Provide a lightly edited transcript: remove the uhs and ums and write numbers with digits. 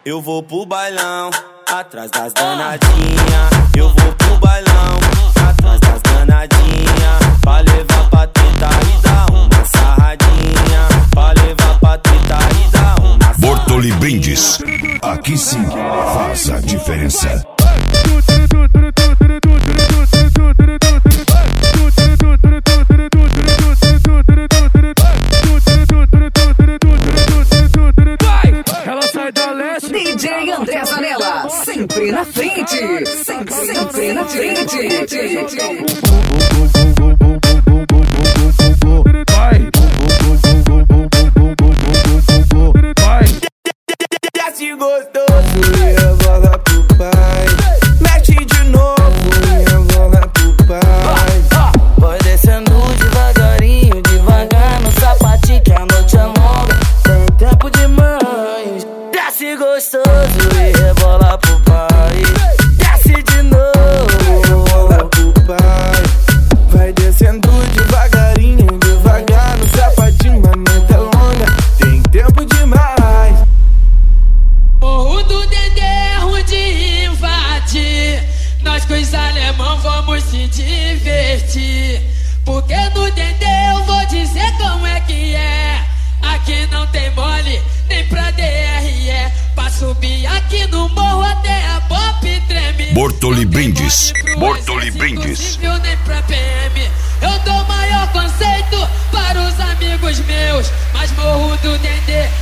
Eu vou pro bailão, atrás das danadinha. Eu vou pro bailão, atrás das danadinha. Pra levar pra teta e dar uma sarradinha. Pra levar pra teta e dar uma sarradinha. Bortoli Brindes, aqui sim faz a diferença. DJ André Zanella, sempre na frente, sempre na frente. Desce gostoso e rebola pro pai. Mexe de novo e rebola pro pai. Vai descendo devagarinho, devagar no sapatinho que a noite é longa. Tem tempo demais. Desce gostoso e rebola pro pai. Desce de novo, rebola pro pai. Vai descendo devagarinho, devagar no sapatinho, a noite é longa. Tem tempo demais. Morro do Dendê é ruim de invadir. Nós com os alemão vamos se divertir. Porque no Dendê eu vou dizer como é que é. Aqui não tem mole, nem pra DRE. Pra subir aqui no morro até a pop treme. Bortoli Brindes, Bortoli Brindes. Nem pra PM. Eu dou maior conceito para os amigos meus. Mas morro do Dendê